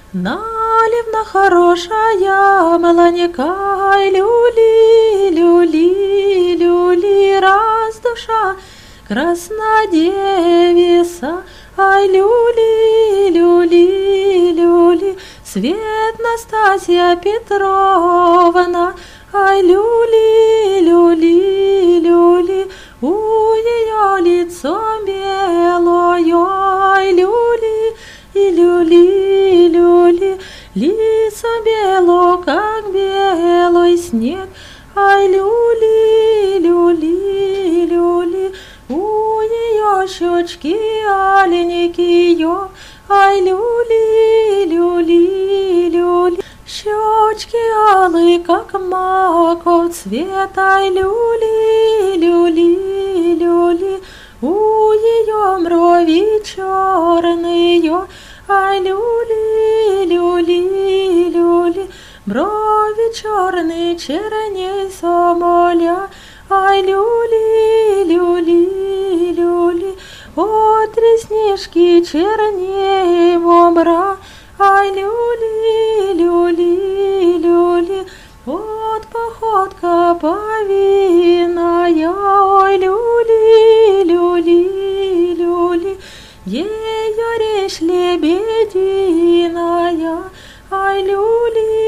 Наливна хорошая молодняка, люли, люли, люли, раз душа краснодевиса, ай, люли, люли, люли, свет Настасья Петровна, ай, люли, люли, люли, у ее лицо белое, ай, люли, и люли, люли, лицо бело, как белый снег, ай, люли, люли, люли, у ее щечки аленькие, ай, люли, люли, люли, щечки алые, как маков цвет, ай, люли, люли, люли, у ее брови черные, ай, люли, люли, люли, брови черные, черней соболя, ай, люли, люли, люли, от реснишки черней бобра, ай, люли, люли, люли, от походка повинная, ой, люли, люли, люли, ее речь лебединая, ай, люли,